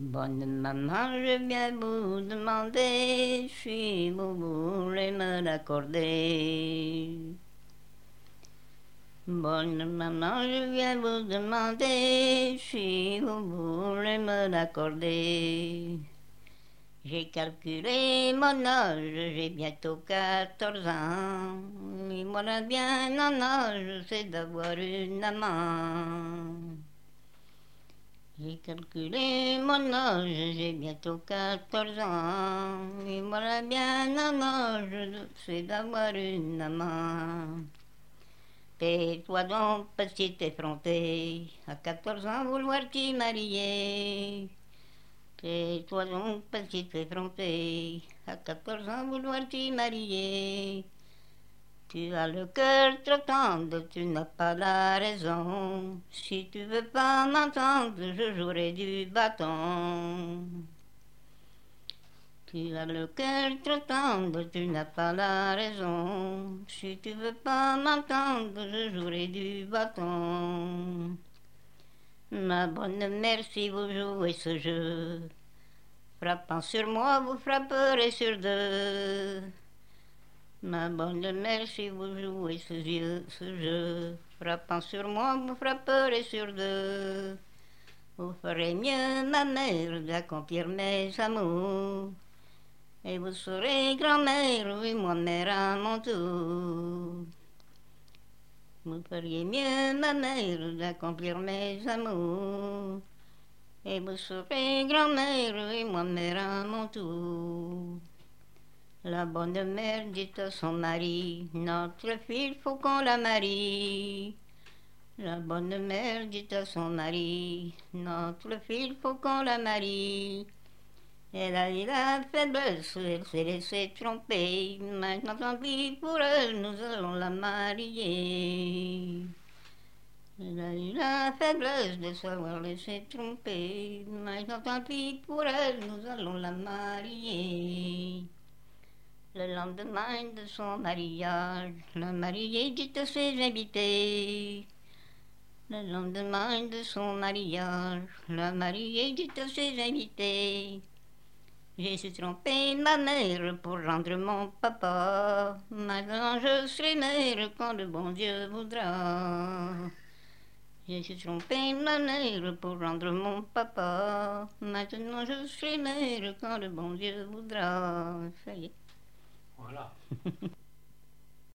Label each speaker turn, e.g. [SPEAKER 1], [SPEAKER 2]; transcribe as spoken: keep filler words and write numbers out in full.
[SPEAKER 1] Bonne maman, je viens vous demander si vous voulez me l'accorder. Bonne maman, je viens vous demander si vous voulez me l'accorder. J'ai calculé mon âge, j'ai bientôt quatorze ans. Et voilà bien un âge, c'est d'avoir une amant. J'ai calculé mon âge, j'ai bientôt quatorze ans. Et voilà bien un âge, c'est d'avoir une amant. Tais-toi donc, petite effrontée, à quatorze ans vouloir t'y marier. Tais-toi donc, petite effrontée, à quatorze ans vouloir t'y marier. Tu as le cœur trop tendre, tu n'as pas la raison. Si tu veux pas m'entendre, je jouerai du bâton. Tu as le cœur trop tendre, tu n'as pas la raison. Si tu veux pas m'entendre, je jouerai du bâton. Ma bonne mère, si vous jouez ce jeu, frappant sur moi, vous frapperez sur deux. Ma bonne mère, si vous jouez ce jeu, ce jeu, frappant sur moi, vous frapperez sur deux. Vous ferez mieux, ma mère, d'accomplir mes amours. Et vous serez grand-mère, oui, moi mère à mon tour. Vous feriez mieux, ma mère, d'accomplir mes amours. Et vous serez grand-mère, oui, moi mère à mon tour. La bonne mère dit à son mari, notre fille, faut qu'on la marie. La bonne mère dit à son mari, notre fille, faut qu'on la marie. Elle a eu la faiblesse, elle s'est laissée tromper. Maintenant tant pis pour elle, nous allons la marier. Elle a eu la faiblesse de savoir laisser tromper. Maintenant tant pis pour elle, nous allons la marier. Le lendemain de son mariage, la mariée dit à ses invités. Le lendemain de son mariage, la mariée dit à ses invités. J'ai su tromper ma mère pour rendre mon papa. Maintenant je serai mère quand le bon Dieu voudra. J'ai su tromper ma mère pour rendre mon papa. Maintenant je serai mère quand le bon Dieu voudra. Ça y est.
[SPEAKER 2] Voilà.